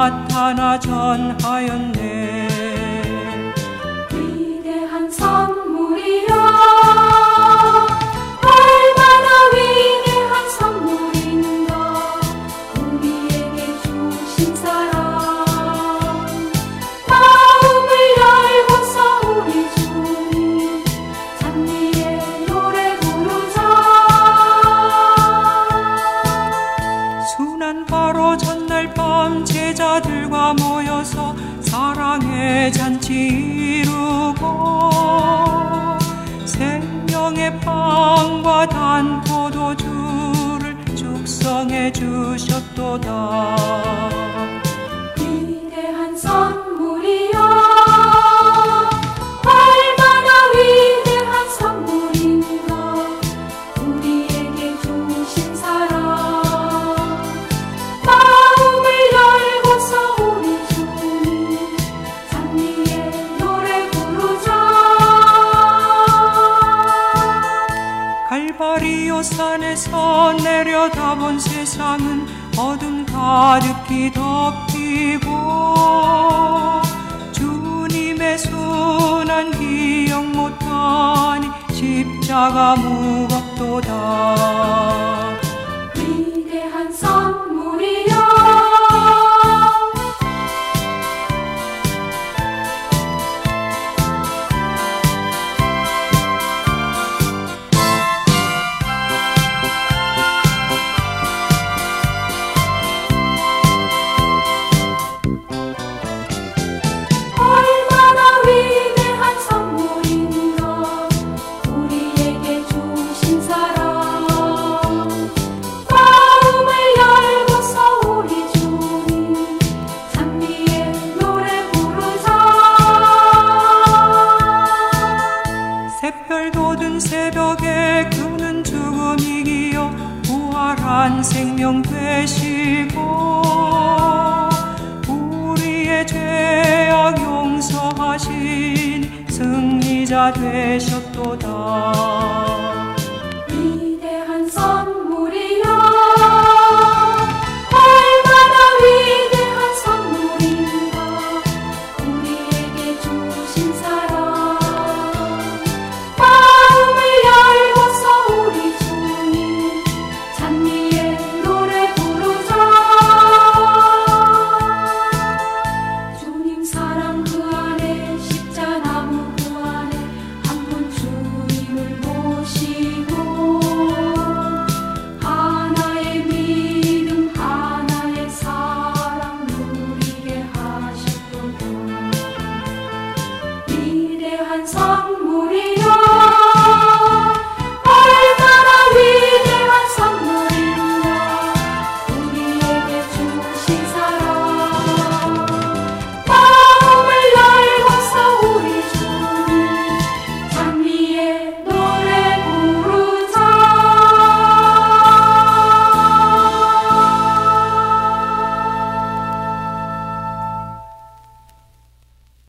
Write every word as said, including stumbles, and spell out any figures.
나타나 전하였네. 위대한 선물이여, 얼마나 위대한 선물인가, 우리에게 주신 사랑. 마음을 열고서 우리 주님 찬미의 노래 부르자. 순환 바로 전날 밤 제자들과 모여서 사랑의 잔치 이루고 생명의 빵과 단 포도주를 축성해 주셨도다. 위대한 선물이여, 얼마나 위대한 선물인가, 우리에게 주신 사랑. 마음을 열고서 우리 주님 찬미의 노래 부르자. 갈바리오 산에서 내려다본 세상은 어둠 가득히 덮이고 주님의 순환 기억 못하니 십자가 무겁도다. 위대한 선물이여, 얼마나 위대한 선물인가, 우리에게 주신 사랑. 마음을 열고서 우리 주님 찬미의 노래 부르자. 새별 돋은 새벽에 그는 죽음 이기어 부활한 생명 되시고 우리의 죄악 용서하신 승리자 되셨도다.